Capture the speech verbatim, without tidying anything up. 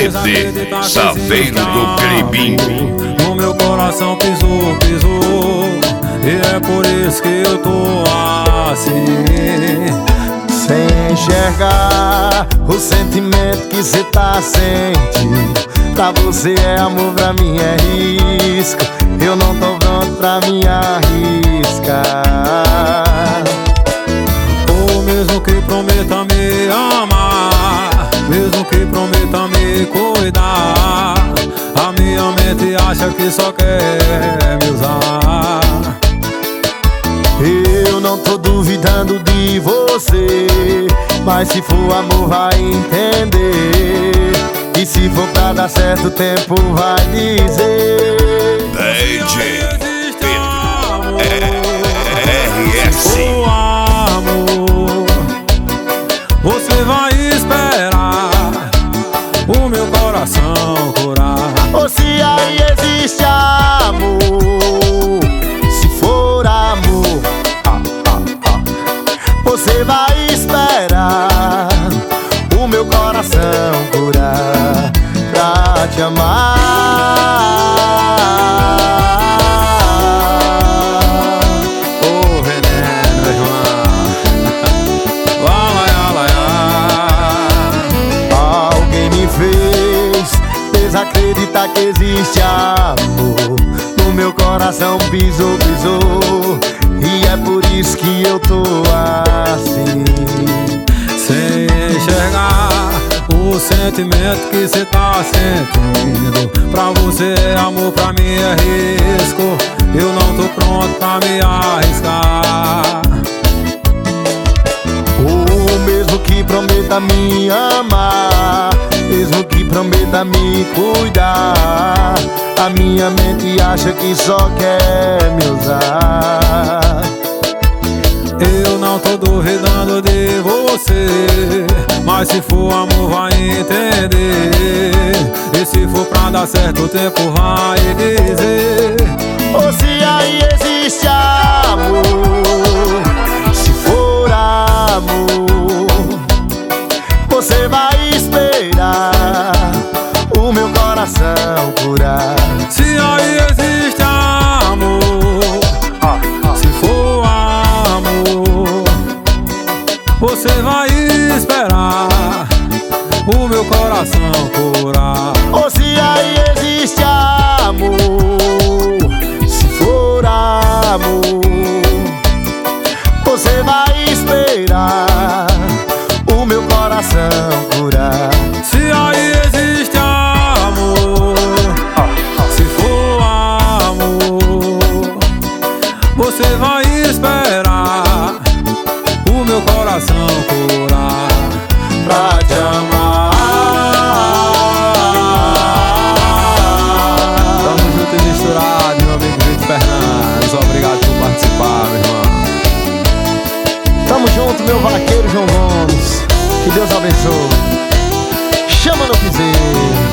C D Saveiro do Cribim. No meu coração pisou, pisou, e é por isso que eu tô assim. Sem enxergar o sentimento que cê tá sentindo. Pra você é amor, pra mim é risco. Eu não tô pronto pra me arriscar. Ou mesmo que prometa me amar, mesmo que prometa me cuidar, a minha mente acha que só quer me usar. Eu não tô duvidando de você, mas se for amor vai entender. E se for pra dar certo, o tempo vai dizer. D J Pedro R S. O amor, você vai esperar o meu coração curar. Ou se aí existe amor, se for amor, ah, ah, ah, você vai esperar o meu coração curar pra te amar. Ô veneno, João. Lá, lá, lá. Alguém me fez desacreditar que existe amor. No meu coração pisou, pisou, e é por isso que eu tô assim. Sem enxergar o sentimento que cê tá sentindo. Pra você é amor, pra mim é risco. Eu não tô pronto pra me arriscar. Ou mesmo que prometa me amar, mesmo que prometa me cuidar, a minha mente acha que só quer me usar. Eu não tô duvidando de você, mas se for amor vai entender. E se for pra dar certo, o tempo vai dizer. Ou se aí existe amor, se for amor, você vai esperar o meu coração curar. Se aí existe amor, se for amor, você vai esperar o meu coração curar. Ou se aí existe amor, se for amor, você vai esperar o meu coração curar. Se aí existe amor, se for amor, você vai esperar o meu coração curar pra te amar. Tamo junto e misturado, meu amigo Vitor Fernandes. Obrigado por participar, meu irmão. Tamo junto, meu vaqueiro João Gomes. Que Deus abençoe. Chama no piseiro.